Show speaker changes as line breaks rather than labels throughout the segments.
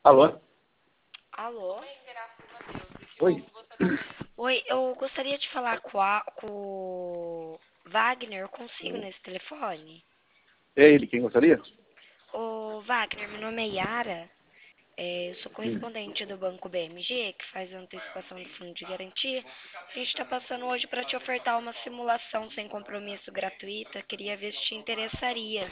Alô?
Alô?
Oi?
Oi, eu gostaria de falar com o Wagner. Eu consigo nesse telefone?
É ele, quem gostaria?
Ô, Wagner, meu nome é Yara. Eu sou
Sim.
correspondente do Banco BMG, que faz a antecipação do fundo de garantia. A gente está passando hoje para te ofertar uma simulação sem compromisso gratuita. Queria ver se te interessaria.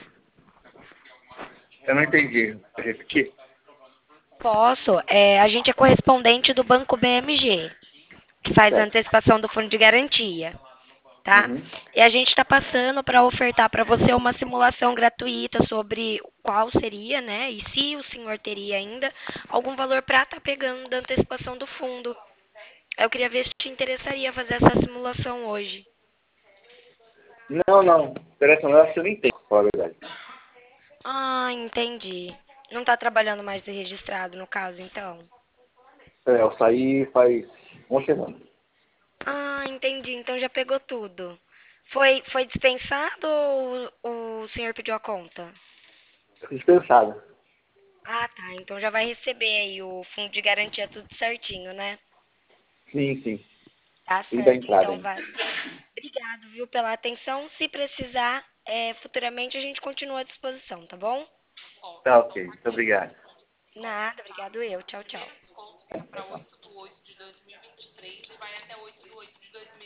Eu não entendi. Quer repetir?
Posso? A gente é correspondente do Banco BMG, que faz a
Certo.
antecipação do fundo de garantia. Tá?
Uhum.
E a gente está passando para ofertar para você uma simulação gratuita sobre qual seria, né? E se o senhor teria ainda algum valor para estar pegando da antecipação do fundo. Eu queria ver se te interessaria fazer essa simulação hoje.
Não, não. Interessa não, acho que eu nem tenho, pra falar a verdade.
Ah, entendi. Não está trabalhando mais de registrado no caso, então?
É, eu saí faz uma semana.
Ah, entendi. Então já pegou tudo. Foi dispensado ou o senhor pediu a conta?
Dispensada.
Ah, tá. Então já vai receber aí o fundo de garantia tudo certinho, né?
Sim, sim.
Tá
E da
certo,
entrada
então
ainda.
vai. Obrigado, viu, pela atenção. Se precisar, futuramente a gente continua à disposição, tá bom?
Tá ok. Muito obrigado.
Nada, obrigado eu. Tchau, tchau.
Tchau, tchau.